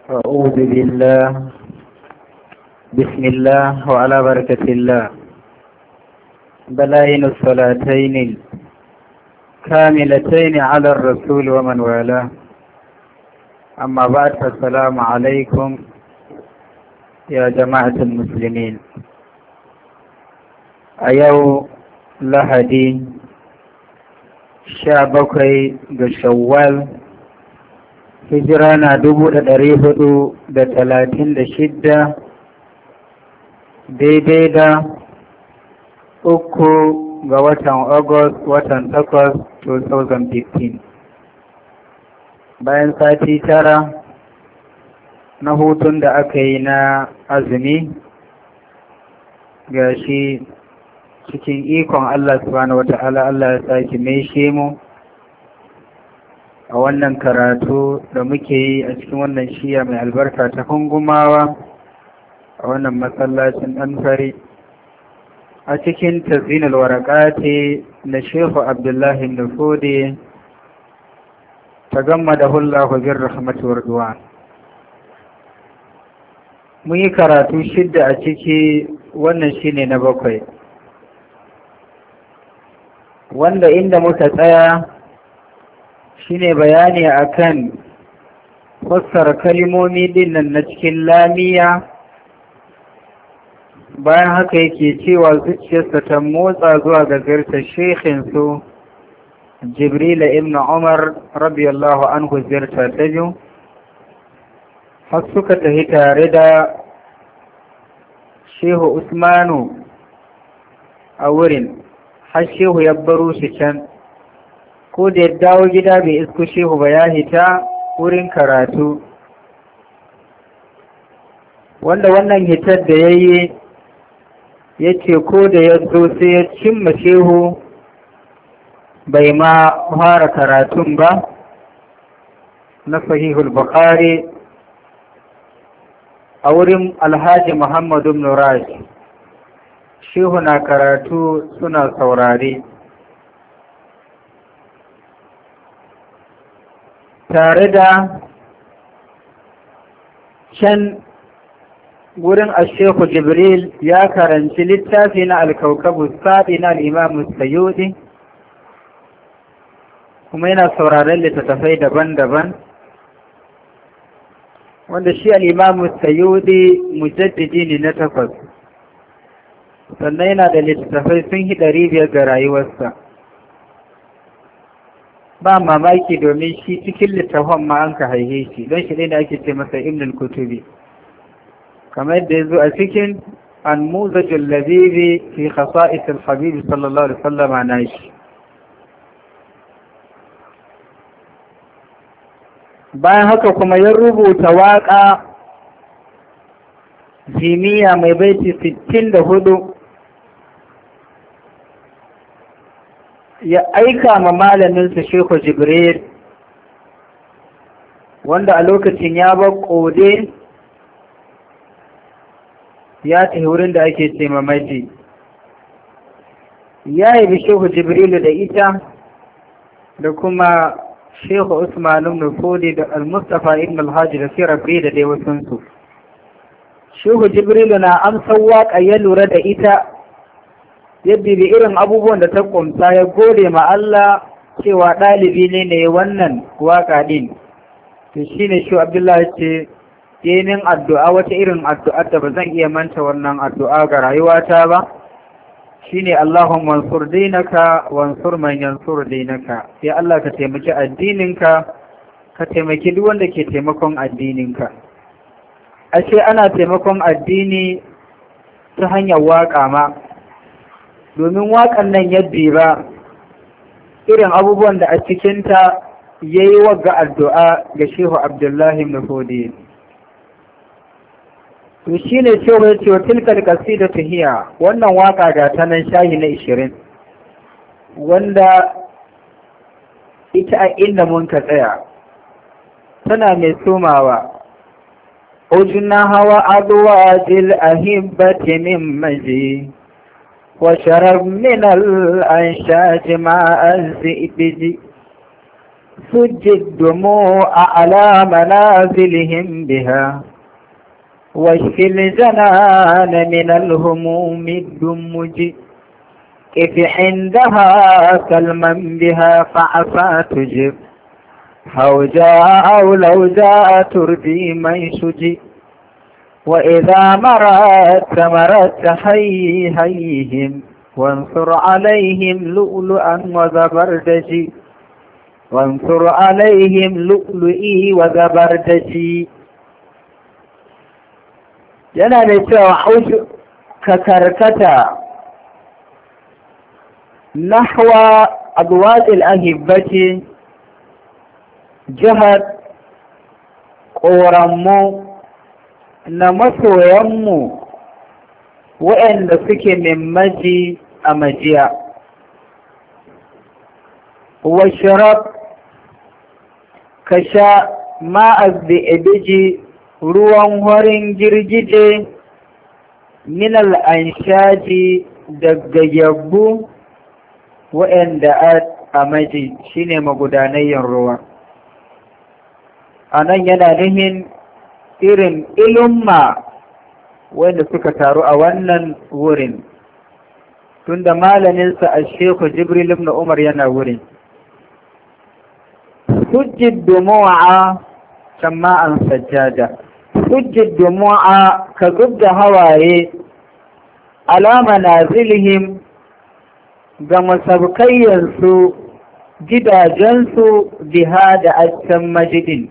أعوذ بالله. بسم الله وعلى بركة الله. بلاين الصلاتين الكاملتين على الرسول ومن والاه. أما بعد فالسلام عليكم يا جماعة المسلمين. أيو لهدي شعبكي بشوال hijira na 436 daidai da 3 ga watan August watan 8 2015. Bayan sati tara na hutun da aka yi na azumi, ga shi cikin ikon Allah subhanahu wata'ala Allah ya sake maishe mu a wannan karatu da muke yi a cikin wannan shiya mai albarka ta hungumawa a wannan masallacin ɗanfari a cikin tazinul warakati na Shehu Abdullahi Nufodi ta gama da hullahu bin rahmatuwar duwa. Mun yi karatu 6 a ciki, wannan shine na 7, wanda inda muka tsaya shine bayani akan fassara kalimomi dinnan na cikin lamiya. Bayan haka yake cewa zuciyarsa ta motsa zuwa ga ziyartar shekhinsu Jibril ibn Umar radiyallahu anhu, ziyarta ta biyu, har suka tafi tare da Shehu Usmanu a wurin, har Shehu ya baro shi can. Ko da ya dawo gida bai isko Shehu ba, ya hita wurin karatu, wanda wannan hitar da ya yi ya ce ko da ya zo sai ya cimma Shehu bai ma fara karatun ba na Sahihul Bukhari a wurin Alhaji Muhammadu ibn Raj. Shehu na karatu suna saurare. Tare da can gurin Shehu Jibril ya karanci littafi na Al-Kawkabu Saɗi na Imam Sayyidi, kuma yana sauraren littattafai daban-daban, wanda shi Imam Sayyidi mujaddidi ne na 8, sannan yana da littattafai sun hi 500 ga rayuwarsa. Ba mamaki domin shi cikin littafin ma an ka haihe shi, don shi ne da ake ce masa Ibn al-Kutubi, kamar yadda ya zo a cikin An-Muzajul Labibi fi Khasa'is al-Habib sallallahu alaihi wasallam na shi. Bayan haka kuma ya rubuta waƙa jimiya mai baiti 64, ya aika ma malaminsa Shehu Jibril, wanda a lokacin ya bar ƙode ya tafi wurin da ake ce mamaji. Ya yi Shehu Jibril da ita da kuma Shehu Usman ibn Fodi da Al-Mustafa ibn Al-Hajji da Sirabri da dai wasunsu. Shehu Jibril na amsar waƙa, ya lura da ita, yadda da irin abubuwan da ta kumta, ya gode ma Allah cewa ɗalibi ne wannan waƙa ɗin. To shi ne Shehu Abdullahi ce, min addu'a, wata irin addu'ar da ba zan iya manta wannan addu'a ga rayuwata ba, shi ne Allahumma wansur dinaka wansur man yansur dinaka. Ya Allah ka taimaki addininka, ka taimaki duk wanda ke taimakon addininka. Ashe ana taimakon addini ta hanyar waƙa ma, domin waƙan nan yadda ba irin abubuwan da a cikinta ya yi wagga addu'a ga Shehu Abdullahi Mufodi. To shi ne cewa ya ce wa tilkar ƙasida ta hiya, wannan waƙa ga ta nan shahi na 20, wanda ita a inda mun ka tsaya tana mai somawa. Ujna hawa aduwa jil ahibbati min maji وشرب من الأنشاج مع الزئبج سج الدموع على منازلهم بها واشف الجنان من الهموم الدمج كف عندها سلما بها فعسى تجب أو جاء أو لو جاء ترضي من شجي وإذا مرت حيهم وانصر عليهم لؤلؤا وزبردجي وانصر عليهم لؤلؤي وزبردجي yana da cewa ka karkata nahwa adwadil ahibbati jihar ƙoranmu na masoyanmu waɗanda suke mimmaji a majiya washrab ka sha ma'az da ibiji ruwan horin girgije minal anshaji daga yabbu waɗanda a maji shine magudanayyan ruwa a nan yana nuhin irin ilumma wanda suka taru a wannan wurin tunda malaminsa a Sheikh Jibril ibn Umar yana wurin sujjid dumu'a shamma'an sajjada sujjid dumu'a ka zubda hawaye alama nazilihim ga masabkayyansu gidajensu biha da accan majidin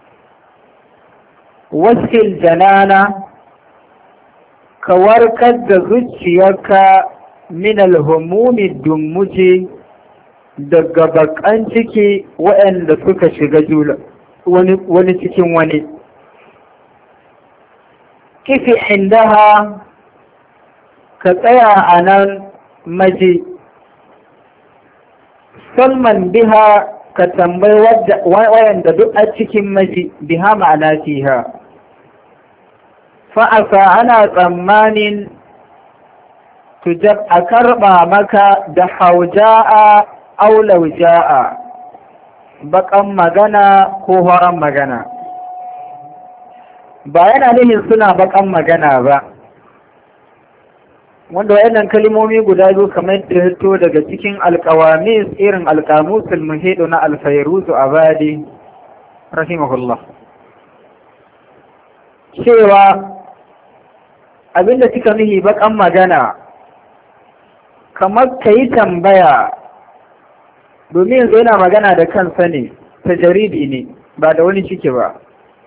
wasil janana ka warkar da zuciyarka min alhumumi dummuji daga bakan ciki waɗanda suka shiga jula wani cikin wani kifi indaha ka tsaya a nan maji salman biha ka tambayi wayanda duk a cikin maji biha ma'ana fiha fa'asa ana tsammanin tujab a karɓa maka da hauja'a aulauja'a baƙan magana ko horon magana ba yana nihin suna baƙan magana ba wanda wayannan kalimomi guda biyu kamar da hito daga cikin alƙawamis irin alƙamusul muhidu na alfairuzu abadi rahimahullah cewa abinda suka nihi baƙan magana kamar ka yi tambaya domin yanzu yana magana da kansa ne ta jaridi ne ba da wani ciki ba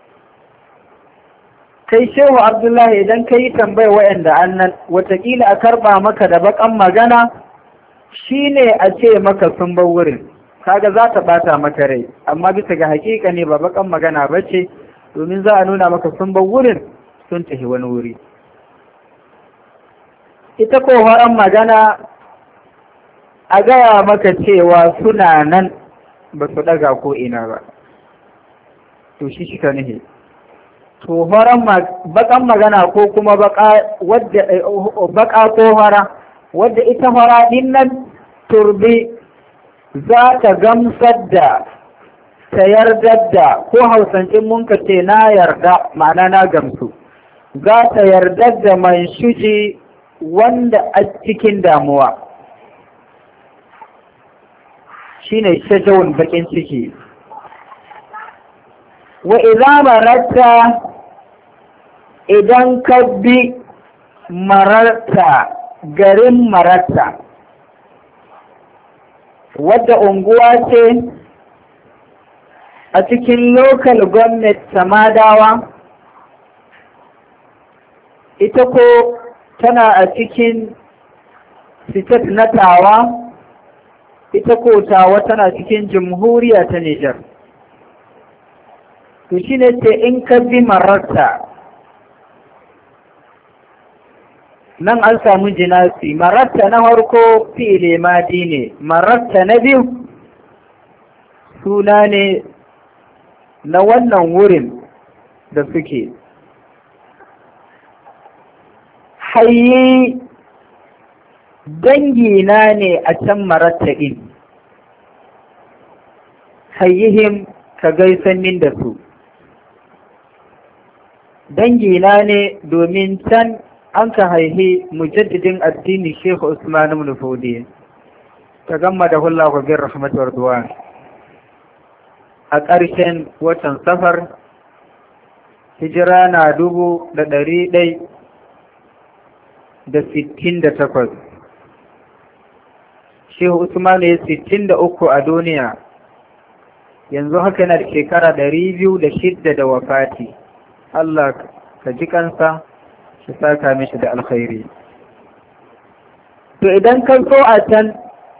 kai shehu abdullahi idan ka yi tambaya wa'anda annan watakila a karba maka da bakan magana shine a ce maka sun bar wurin kaga za ta bata maka rai amma bisa ga hakika ne ba bakan magana ba ce domin za a nuna maka sun bar wurin sun tafi wani wuri ita ko horon magana a gaya maka cewa suna nan ba su daga ko ina ba to shi ka nihi to horon bakan magana ko kuma baka ko hora wadda ita hora din nan turbi za ta gamsar da ta yarda da ko hausancin mun ka ce na yarda ma'ana na gamsu za ta yarda da mai shuji wanda a cikin damuwa shine shajawun bakin ciki wa idza maratta idan ka bi mararta garin maratta wadda unguwa ce a cikin local government Samadawa ita ko tana a cikin state na Tawa ita ko Tawa tana cikin jamhuriya ta Nijar to shine ce in ka bi mararta nan an samu jinasi mararta na farko fi'ile madi ne mararta na biyu suna ne na wannan wurin da suke hayyi dangina ne a can mararta ɗin hayyihim ka gaisan min da su. Dangina ne domin can an ka haihi mujaddidin addini Shehu Usman ibn Fodi ta gama da hullahu bin rahmatuwar duwa a ƙarshen watan safar hijira na 1168. Shehu Usman ya 63 a duniya, yanzu haka na da shekara 206 da wafati. Allah ka ji kansa shi saka mishi da alkhairi. To idan kan so a can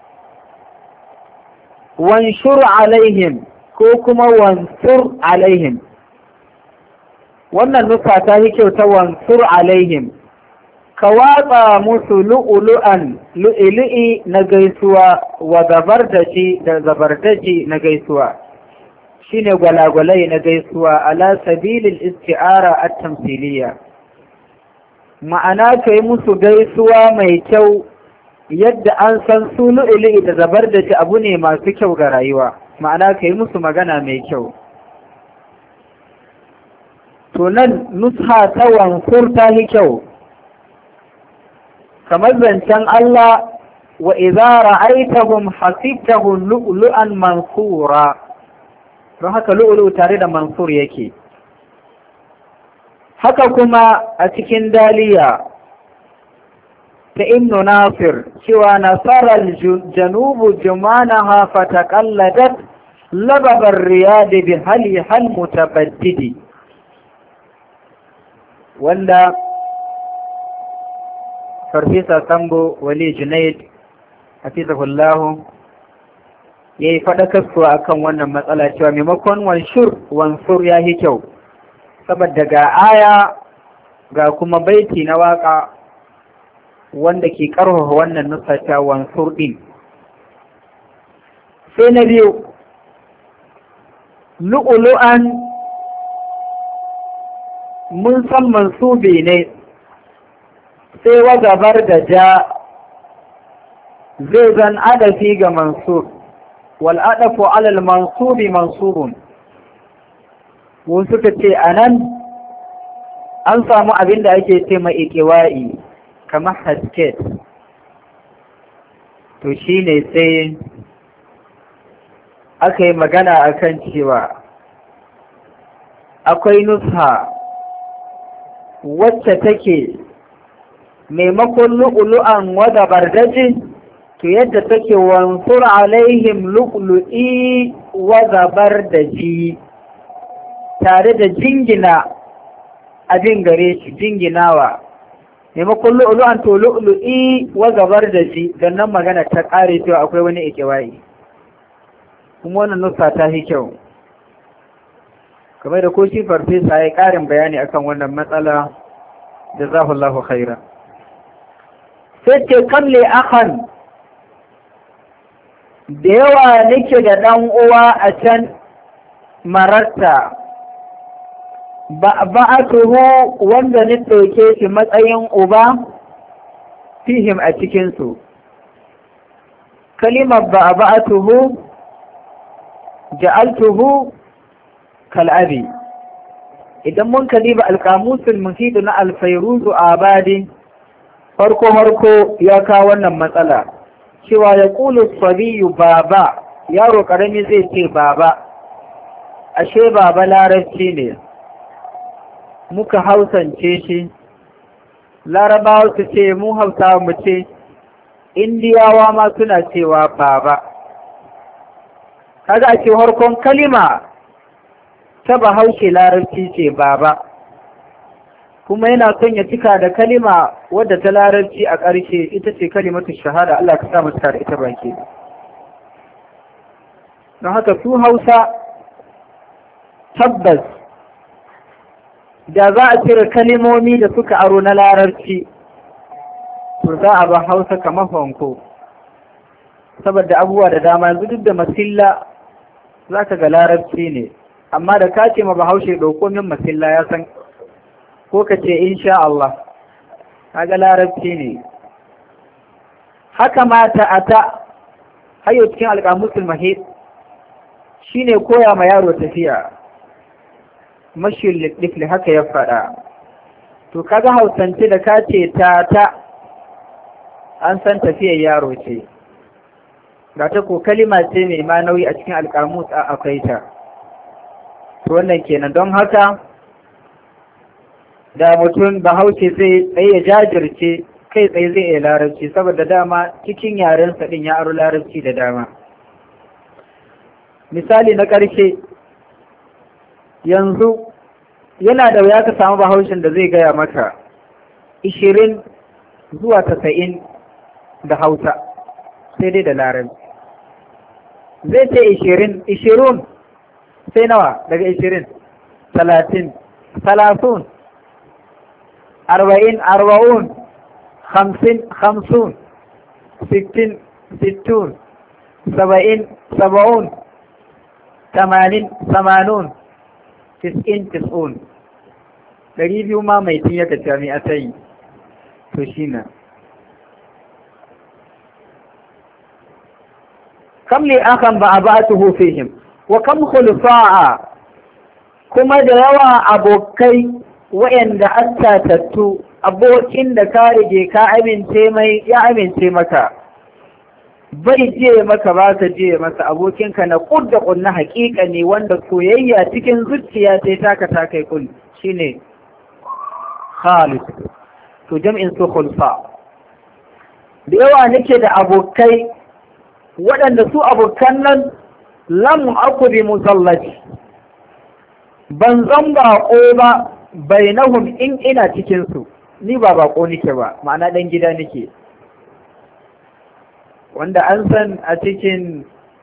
wanshur alaihim ko kuma wansur alaihim, wannan nufa ta yi kyau ta wansur alaihim, ka watsa musu lu'ulu'an lu'ilu'i na gaisuwa wa zabardaji da zabardaji na gaisuwa, shine gwalagwalai na gaisuwa ala sabilil isti'ara at-tamthiliya. Ma'ana kai musu gaisuwa mai kyau yadda an san su lu'ulu'i da zabardaji abu ne masu kyau ga rayuwa, ma'ana kai musu magana mai kyau. To nan nusha ta wansur ta yi kyau, kamar zancen Allah wa idza ra'aytahum hasibtahum lu'lu'an mansura, don haka lu'lu tare da mansur yake. Haka kuma a cikin daliya ta Ibn Nasir cewa nasara janubu jumanaha fataqalladat lababar riyadi bi hali hal mutabaddidi, wanda Farfesa Sambo Wali Junaid hafizahullahu ya yi faɗakarwa a kan wannan matsala cewa maimakon wansur ya yi kyau, saboda ga aya ga kuma baiti na waƙa wanda ke ƙarfafa wannan nusata wansur ɗin. Sai na biyu, lu'ulu'an mun san mansubi ne, sai wagabar da ja zai zan adafi ga mansur, wal adafu alal mansubi mansurun. Wasu suka ce a nan an samu abin da ake ce mai ikiwa'i kamar hasket. To shi ne sai aka yi magana akan cewa akwai nusha wacce take maimakon lu'ulu'an wada bardaji, to yadda take wansur alaihim lu'lu'i wada bardaji, tare da jingina abin gare shi, jinginawa maimakon lu'ulu'an to lu'lu'i wada bardaji, don nan magana ta ƙare cewa akwai wani ikiwai. Kuma wannan nusa ta yi kyau, kamar da ko shi farfesa ya ƙarin bayani akan wannan matsala, jazahullahu khaira. Sai ce kalle akan da yawa nake da ɗan uwa a can mararta ba'atuhu wanda ni ɗauke shi matsayin uba fihim a cikinsu. Kalimar ba'atuhu ja'altuhu kal'abi. Idan mun kaliba alƙamusul muhidu na alfairuzu abadi, farko ya kawo wannan matsala cewa ya ƙulu sabiyu baba, yaro ƙarami zai ce baba, ashe baba larabci ne, muka hausance shi, larabawa su ce mu hausawa mu ce, indiyawa ma suna cewa baba. Kaga a ce harkon kalima ta bahaushe larabci ce baba, kuma yana son ya cika da kalima wadda ta larabci a ƙarshe ita ce kalimatu shahada. Allah ka sa mu cika da ita baki. Don haka su Hausa tabbas da za a cire kalimomi da suka aro na larabci, to za a ba Hausa kamar fanko, saboda abubuwa da dama yanzu duk da masilla za ka ga larabci ne, amma da ka ce ma bahaushe ɗauko min masilla ya san, ko ka ce insha Allah, kaga larabci ne. Haka ma ta'ata hayo cikin alƙamusul mahid shine koya ma yaro tafiya, mashiyul lidifli haka ya faɗa. To kaga hausance da ka ce ta an san tafiyar yaro ce, ga ta ko kalima ce mai ma nauyi a cikin alƙamus akwai ta. To wannan kenan, don haka da mutum bahaushe zai tsaye jajirce kai tsaye zai iya larabci, saboda dama cikin yarensa ɗin ya aro larabci da dama. Misali na ƙarshe, yanzu yana da wuya ka samu bahaushen da zai gaya maka 20 zuwa 90 da Hausa, sai dai da larabci. Zai ce 20 sai nawa daga 20, 30, 30, 40, 50, 60, 70, 80, 90, 90, 200 ma mai tun yaka jami'a ta yi. To shi na kam ne akan ba a ba su hufihim wa kam khulfa'a, kuma da yawa abokai wa'anda an tatattu, abokin da ka rige ka amince mai ya amince maka, bai je maka ba ka je masa, abokinka na kudda kunna haƙiƙa ne wanda soyayya cikin zuciya ta kai kun shine khalis. To jam'in su khulfa. Da yawa nake da abokai waɗanda su abokan nan lam aku bi musallati, ban zan baƙo ba bainahum in ina cikin su, ni ba baƙo nake ba, ma'ana ɗan gida nake. Wanda an san a cikin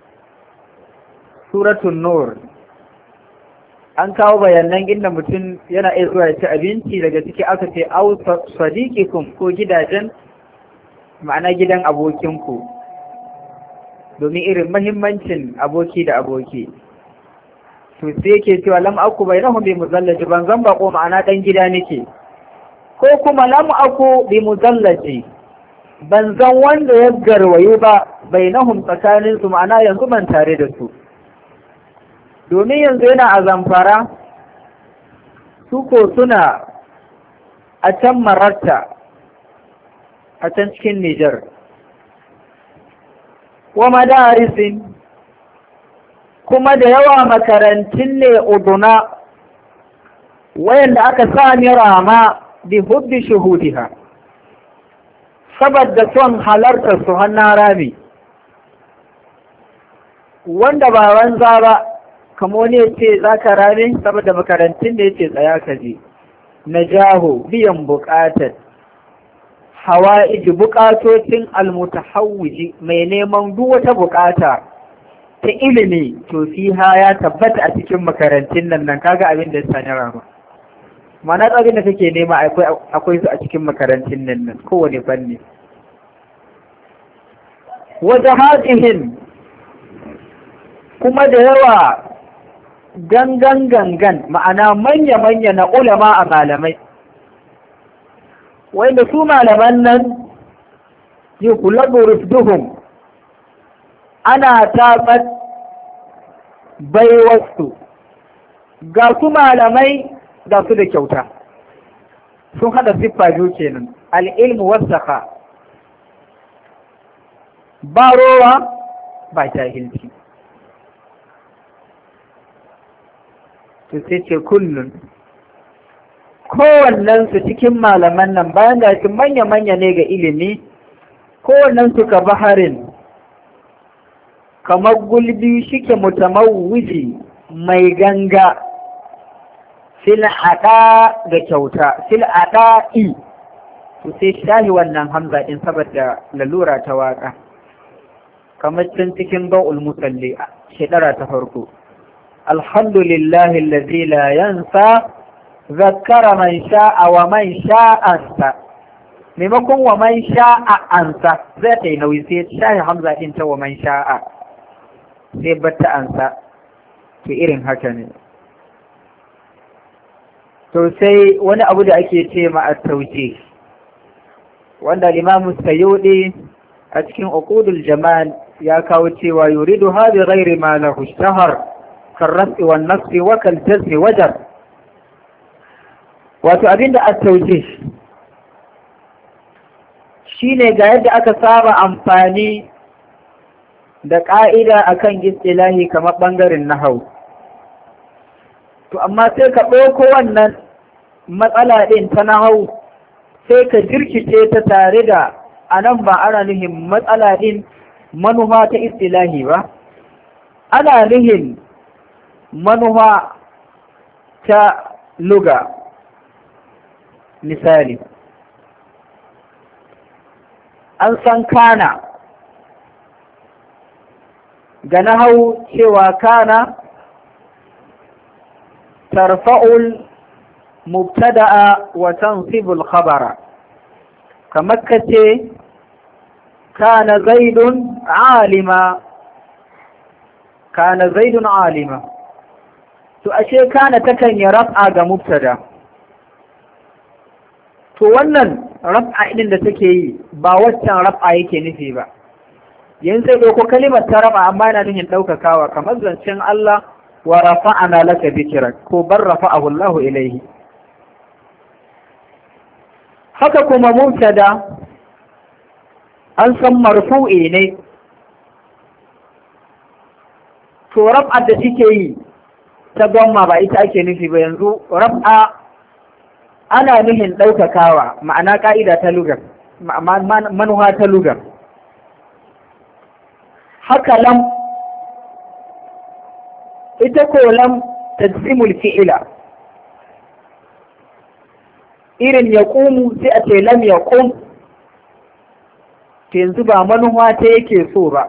suratun nur an kawo bayanan inda mutum yana iya zuwa ya ci abinci, daga ciki aka ce au sadiqikum, ko gidajen, ma'ana gidan abokinku, domin irin mahimmancin aboki da aboki. To sai yake cewa lam aku bainahum bi muzallaji, ban zan bako ma'ana dan gida nake, ko kuma lam aku bi muzallaji, ban zan wanda ya garwayo ba bainahum tsakanin su, ma'ana yanzu ban tare da su, domin yanzu yana a Zamfara, su ko suna a can Maratta, a can cikin Nijar. Wa madarisin, kuma da yawa makarantun ne uduna wayanda aka sami rama bi hubbi shuhudiha, saboda son halartar su hannun rami, wanda ba wanza ba, kamo ne ce za ka rami saboda makarantun da ya ce tsaya ka je, na jaho biyan bukatar hawa'iji, bukatocin almutahawwiji, mai neman duk wata bukata ta ilimi, to fiha ya tabbata a cikin makarantun nan kaga abin da ya sani rama. Mana abin da kake nema akwai su a cikin makarantun nan kowane fanni. Wajahatihin, kuma da yawa gangan ma'ana manya-manya na ulama a malamai, wanda su malaman nan yi kulabu rufduhum, ana taɓar baiwarsu, ga su malamai ga su da kyauta, sun haɗa siffa biyu kenan, al'ilmu wasaka, ba rowa ba jahilci. To sai ce kullum kowannensu cikin malaman nan, bayan da shi manya-manya ne ga ilimi, kowannensu ka baharin kamar gulbi shike mutamawwiji mai ganga, fil'ada ga kyauta, fil'ada'i. To sai shahi wannan hamza din saboda lalura ta waka, kamar can cikin ba'ul musalli shekara ta farko, alhamdulillahi allazi la yansa zakkara man sha'a wa man sha'ansa, maimakon wa man sha'a ansa zai ta yi nauyi, sai shahi hamza din ta wa man sha'a sai batta ansa. To irin haka ne. To sai wani abu da ake ce ma at-tawjih, wanda Imam Sayyidi a cikin Uqudul Jamal ya kawo cewa yuridu hadi ghairi ma lahu ishtahar karrafi wa nafsi wa kaljarsi wajar. Wato abinda a tauje shi ne ga yadda aka saba amfani da ƙa'ida akan istilahi kamar ɓangaren nahau. To amma sai ka ɗauko wannan matsala ɗin ta nahau sai ka jirkice ta tare da anan ba ana nuhin matsala ɗin manufa ta istilahi ba, ana nuhin manufa ta luga. Misali, an san kana ga nahau cewa kana tarfa'ul mubtada'a wa tansibul khabara, kamar kace kana zaidun alima, kana zaidun alima. To ashe kana takan yi raf'a ga mubtada. To wannan raf'a din da take yi ba waccan raf'a yake nufi ba. Yanzu sai ɗauko kalimar ta raf'a amma yana nufin ɗaukakawa kamar zancen Allah wa rafa'ana laka dhikrak ko bar rafa'ahu Allahu ilaihi. Haka kuma mubtada an san marfu'i ne. To raf'a da take yi ta gwamma ba ita ake nufi ba, yanzu raf'a ana nuhin ɗaukakawa, ma'ana ƙa'ida ta lugar, manuwa ta lugar. Haka lam, ita ko lam tajzimul fi'ila, irin ya ƙumu sai a ce lam ya ƙum, yanzu ba manuwa ta yake so ba.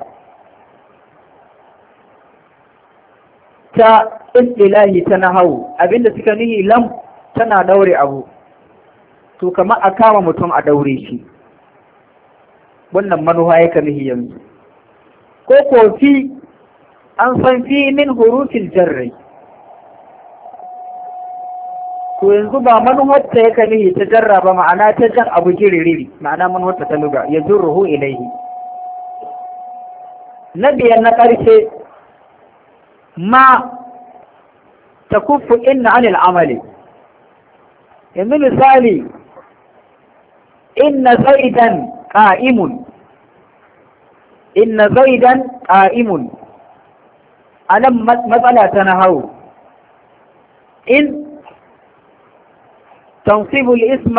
Ta istilahi ta nahawu abinda suka nihi lam tana daure abu, to kamar a kama mutum a daure shi, wannan manuwa yake nihi yanzu. Ko fi an san fi min hurufin jarri, to yanzu ba manuwarta yake nihi ta jarra ba, ma'ana ta jan abu jiririri, ma'ana manuwarta ta luga ya jurruhu ilaihi. Na biyan na ƙarshe ma ta kufu inna anil amali. Yanzu misali, inna zaidan qa'imun, inna zaidan qa'imun, anan matsala ta nahawu. In tansibul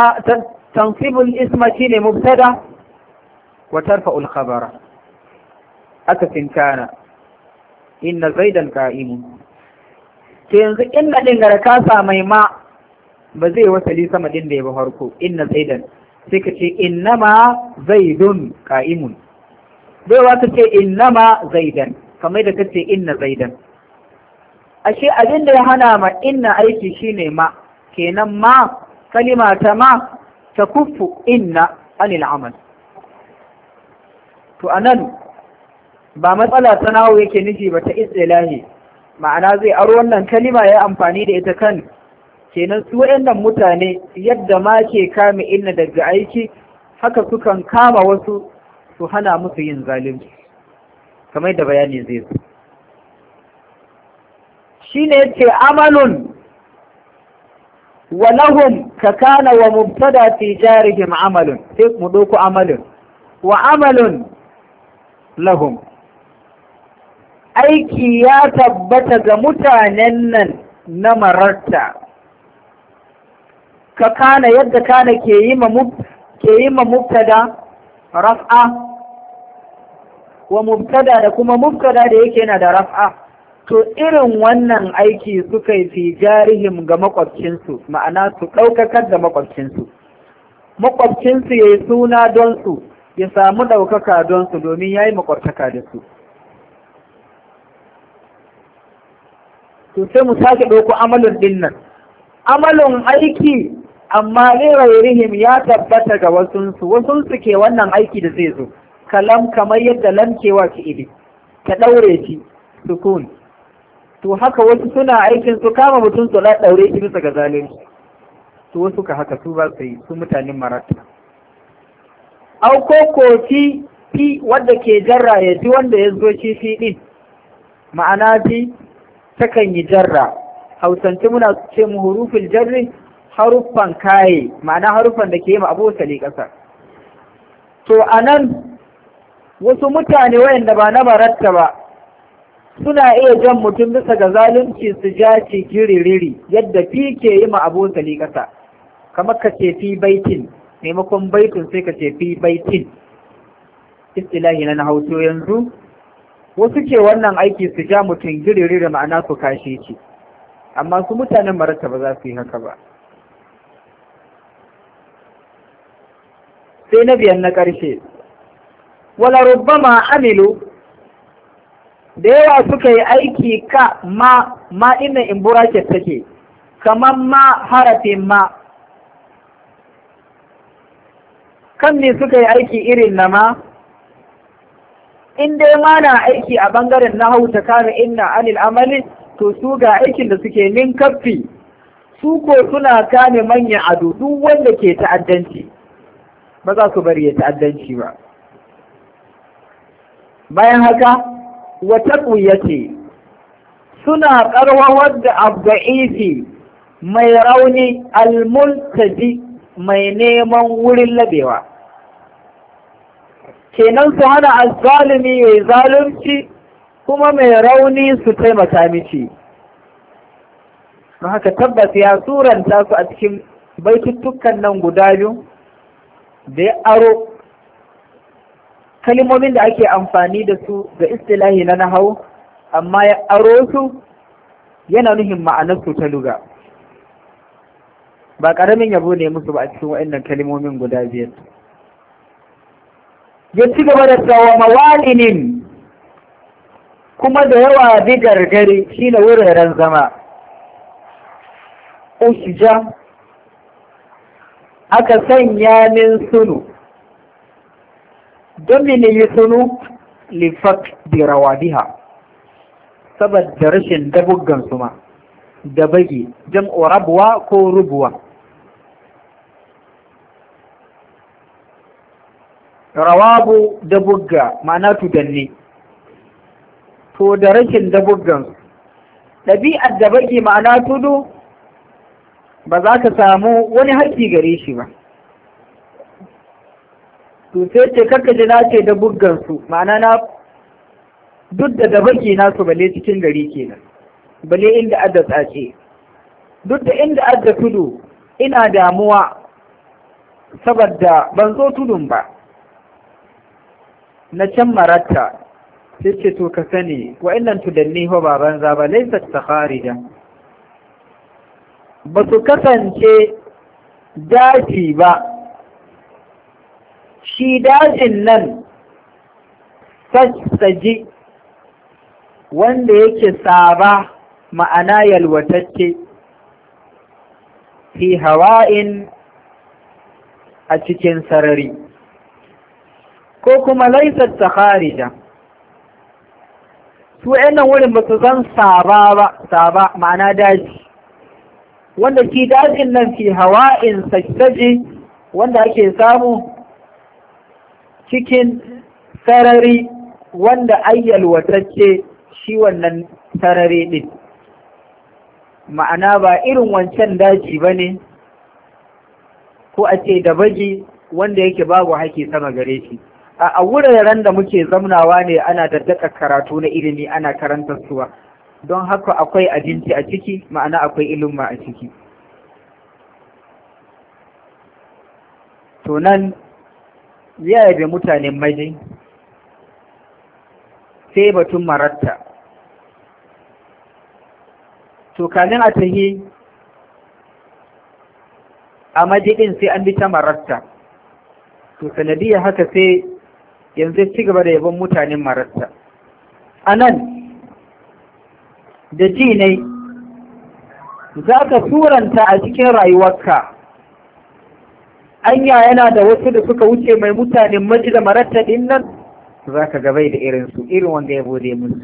isma shine mubtada wa tarfa'ul khabara, aka kana inna zaidan qa'imun. To yanzu inna din ga ka samai ma ba zai wasali sama din da ya ba farko, inna zaidan sai ka ce innama zaidun qa'imun. Bai wa ka ce innama zaidan kamar da ka ce inna zaidan. Ashe abin da ya hana ma inna aiki shine ma, kenan ma kalima ta ma ta kuffu inna anil amal. To anan ba matsala ta nawo yake nufi ba ta istilahi, ma'ana zai aro wannan kalima ya amfani da ita kan kenan su waɗannan mutane yadda ma ke kame inna daga aiki, haka sukan kama wasu su hana musu yin zalunci, kamar da bayani zai zo. Shi ne yace amalun wa lahum ka kana wa mubtada fi jarihim amalun, sai mu doko amalun wa amalun lahum, aiki ya tabbata ga mutanen nan na mararta. Ka kana yadda kana ke yi ma mubtada raf'a, wa mubtada da kuma mubtada da yake yana da raf'a. To irin wannan aiki suka yi fi jarihim ga makwabcinsu, ma'ana su ɗaukakar da makwabcinsu. Makwabcinsu ya yi suna don su, ya samu ɗaukaka don su domin ya yi makwabtaka da su. To sai mu sake ɗauko amalin ɗin nan. Amalin aiki amma lirairihim ya tabbata ga wasunsu ke wannan aiki da zai zo, kalam kamar yadda lamkewa fi'ili ka ɗaure shi sukun. To haka wasu suna aikin su kama mutum su ɗaure shi bisa ga zalunci, to wasu ka haka su ba su yi, su mutanen marata. Au ko fi wadda ke jarra ya ji wanda ya zo shi fi ɗin, ma'ana fi takan yi jarra. Hausance muna ce mu huruful jarri haruffan kaye, ma'ana haruffan da ke yi ma abu wasali ƙasa. To anan wasu mutane wayanda ba na maratta ba suna iya jan mutum bisa ga zalunci su ja ci kiririri yadda fi ke yi ma abu wasali ƙasa, kamar ka ce fi baitin maimakon baitin sai ka ce fi baitin. Istilahi na hauto yanzu wasu ke wannan aiki su ja mutum giririri ma'ana su kashe ci, amma su mutanen maratta ba za su yi haka ba. Sai na biyan na ƙarshe, wala rubbama amilu, da yawa suka yi aiki ka ma ina in buraket take, kamar ma harafin ma. Kan ne suka yi aiki irin na ma? In dai ma na aiki a ɓangaren na hauta kare inna anil amali, to su ga aikin da suke min kaffi, su ko suna kame manyan ado duk wanda ke ta'addanci, ba za su bari ya ta'addanci ba. Bayan haka, wata ce suna ƙarwawar da abda'ifi mai rauni almultaji mai neman wurin labewa. Kenan su hana azzalumi ya yi zalunci kuma mai rauni su taimaka mishi. Don haka tabbas ya suranta su a cikin baituttukan nan guda biyu da ya aro kalmomin da ake amfani da su ga istilahi na nahau, amma ya aro su yana nuhin ma'anarsu ta luga. Ba ƙaramin yabo ne musu ba a cikin waɗannan kalmomin guda biyar. Ya ci gaba da tsawo mawalinin kuma da yawa bi gargari shi ne wuraren zama. Ushija aka sanya min sunu, don mini yi sunu lifak bi rawadiha, saboda rashin dabuggan su ma, da bagi jam'u rabuwa ko rubuwa. Rawabu dabugga ma'ana tudanne, to da rashin dabuggan ɗabi'ar da baki ma'ana tudu ba za ka samu wani haƙƙi gare shi ba. To sai ce karka ji na ce dabuggansu ma'ana na duk da baki nasu bale cikin gari kenan, bale inda adda tsace, duk da inda adda tudu ina damuwa saboda ban zo tudun ba. Na can maratta sai ce to ka sani wa'annan tudanni fa ba banza ba, laisa ta kharija, ba su kasance daji ba. Shi dajin nan sassaji wanda yake saba ma'ana yalwatacce, fi hawa'in a cikin sarari, ko kuma laisar ta kharija, su nan wurin ba su zan saba ma'ana daji, wanda shi dajin nan fi hawa'in sassaji wanda ake samu cikin sarari wanda ayyalwatacce shi wannan sarari ɗin, ma'ana ba irin wancan daji ba ne ko a ce da bagi wanda yake babu haƙi sama gare shi. A wuraren da muke zamnawa ne ana daddaka karatu na ilimi ana karantar suwa, don haka akwai abinci a ciki ma'ana akwai ilimma a ciki. To nan ya yabe mutanen maji sai batun maratta. To kamin a tahi a majidin sai an bi ta maratta, to sanadiyar haka sai yanzu ci gaba da yabon mutanen maratta. A nan da ji ne za ka suranta a cikin rayuwarka, anya yana da wasu da suka wuce mai mutanen maji da maratta ɗin nan, za ka gabai da irinsu, irin wanda ya bude musu.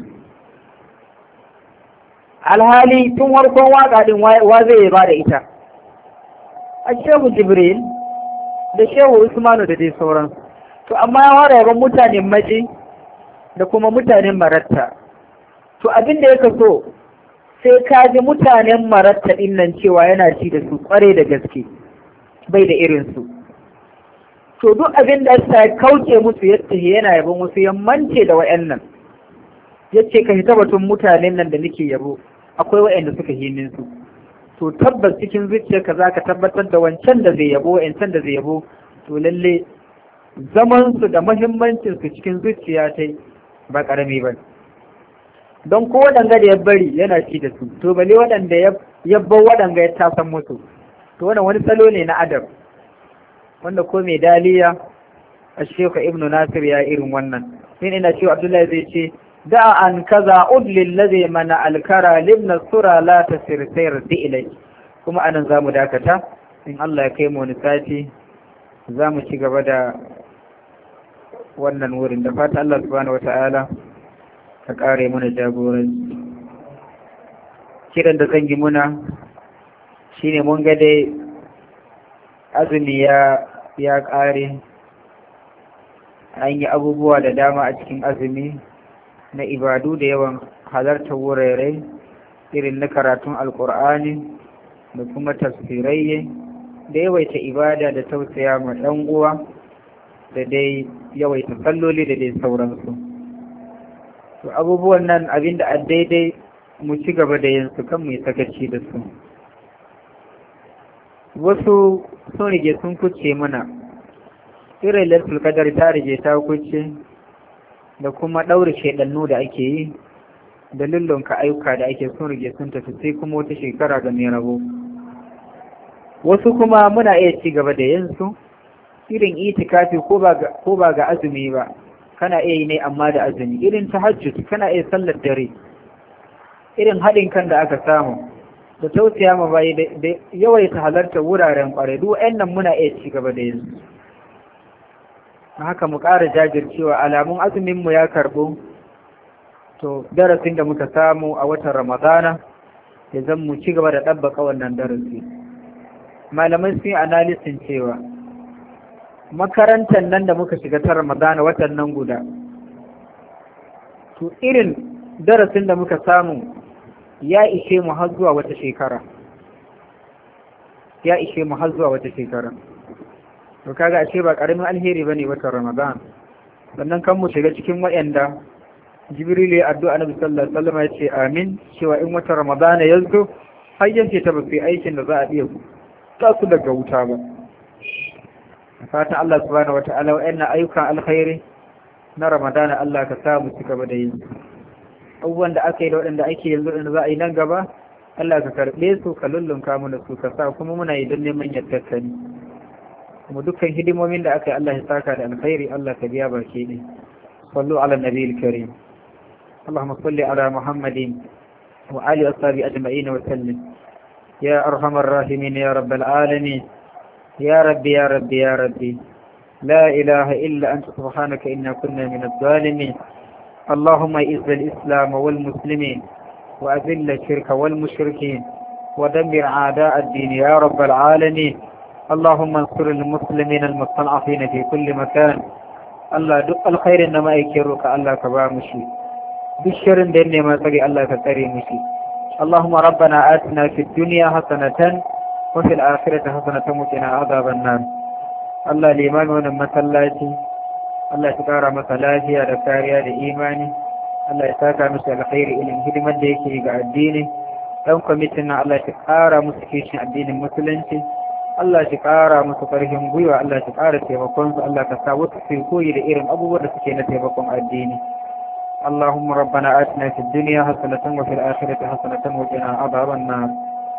Alhali tun warkon waƙa ɗin wa zai ba da ita? A Shehu Jibril da Shehu Usmanu da dai sauransu. To amma ya fara yaban mutanen maji da kuma mutanen maratta. To abin da yake so sai ka ji mutanen maratta ɗin nan cewa yana ci da su ƙware da gaske bai da irinsu. To duk abin da sa kauce musu yadda yana yabon wasu yammance da wa'annan yace ka hita batun mutanen nan da nake yabo akwai wa'anda suka himin su. To tabbas cikin zuciyarka za ka tabbatar da wancan da zai yabo wancan da zai yabo, to lalle zaman su da muhimmancin su cikin zuciya ta ba karami ba. Don ko waɗanda da ya bari yana ci da su, to bale waɗanda ya bar waɗanda ya tasan musu, to wannan wani salo ne na adab wanda ko mai daliya a Sheikh Ibn Nasir ya irin wannan. Sai ina cewa Abdullahi zai ce da'a an kaza udlil ladhi mana alkara libna sura la tasir sayr ilai. Kuma anan zamu dakata, in Allah ya kai mu wani sati zamu ci gaba da wannan wurin. Da fata Allah subhanahu wata'ala ka kare mana jagoranci. Kiran da zan yi muna shine mun ga dai azumi ya kare, an yi abubuwa da dama a cikin azumi na ibadu da yawan halartar wurare irin na karatun alkur'ani da kuma tafsirai da yawaita ibada da tausaya ma ɗan uwa da dai yawaita salloli da dai sauransu. To abubuwan nan abinda a daidai mu ci gaba da yin su, kan mu yi sakaci da su. Wasu sun rige sun kuce mana, irin lailatul qadar ta rige ta kuce, da kuma ɗaure shaidannu da ake yi da lullunka ayyuka da ake sun rige sun tafi, sai kuma wata shekara ga mai rabo. Wasu kuma muna iya ci gaba da yin su, irin itikafi ko ba ga azumi ba kana iya yi ne amma da azumi, irin tahajjud kana iya sallar dare, irin haɗin kan da aka samu da tausaya ma bayi da yawaita halarta wuraren ƙwarai, duk nan muna iya ci gaba da yin su. Haka mu ƙara jajircewa, alamun azuminmu ya karɓo, to darasin da muka samu a watan Ramadana ya zan mu ci gaba da ɗabbaka wannan darasi. Malamai sun yi analisin cewa makarantar nan da muka shiga ta Ramadana watan nan guda, to irin darasin da muka samu ya ishe mu har zuwa wata shekara. To kaga ashe ba karamin alheri bane watan Ramadan. Sannan kan mu shiga cikin wayanda Jibril ya addu'a Annabi sallallahu alaihi wasallam ya ce amin, cewa in watan Ramadan ya zo har yanke ta ba su aikin da za a iya ta su daga wuta ba. Fatan Allah subhanahu wataala wayannan ayyukan alkhairi na Ramadan Allah ka sa mu ci gaba da yin abubuwan da aka yi da waɗanda ake yanzu da za a yi nan gaba, Allah ka karɓe su ka lullunka mana su, ka sa kuma muna yi don neman yardarka ne. Kuma dukkan hidimomin da aka yi Allah ya saka da alkhairi, Allah ka biya baki ne. Sallu ala nabiyil karim. Allahumma salli ala Muhammadin wa ali ashabi ajma'in wa sallim. Ya arhamar rahimin ya rabbal alamin. Ya rabbi ya rabbi ya rabbi. La ilaha illa anta subhanaka inna kunna min adh-dhalimin. اللهم اعز الإسلام والمسلمين وأذل الشرك والمشركين ودمر أعداء الدين يا رب العالمين. اللهم انصر المسلمين المستضعفين في كل مكان. الله دق الخير إنما يكرك الله كبامشي بالشر دين ما تقي الله كتريمشي. اللهم ربنا آتنا في الدنيا حسنة وفي الآخرة حسنة وقنا عذاب النار. الله الإيمان ونمثلاتي Allah ya ƙara masa lafiya da kariya da imani. Allah ya saka masa alkhairi ilin hidimar da yake ga addini. Ɗan kwamitin na Allah ya ƙara musu kishin addinin musulunci. Allah ya ƙara musu ƙarfin gwiwa. Allah ya ƙara taimakon su. Allah ka sa wasu su koyi da irin abubuwan da suke na taimakon addini. Allahumma rabbana atina fid dunya hasanatan wa fil akhirati hasanatan wa qina adhaban nar.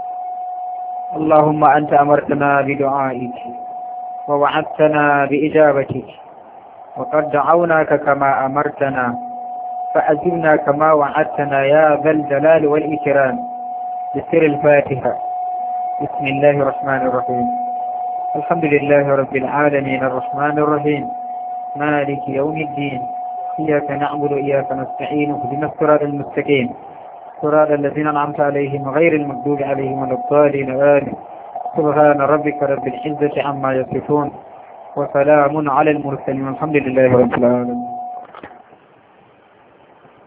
Allahumma anta amartana bi du'aik wa wa'adtana bi ijabatik. وقد دعوناك كما أمرتنا فأجبنا كما وعدتنا يا ذا الجلال والإكرام. بسر الفاتحة. بسم الله الرحمن الرحيم. الحمد لله رب العالمين الرحمن الرحيم مالك يوم الدين. إياك نعبد وإياك نستعين اهدنا الصراط المستقيم صراط الذين أنعمت عليهم غير المغضوب عليهم ولا الضالين آمين. سبحان ربك رب العزة عما يصفون وسلام على المرسلين والحمد لله رب العالمين.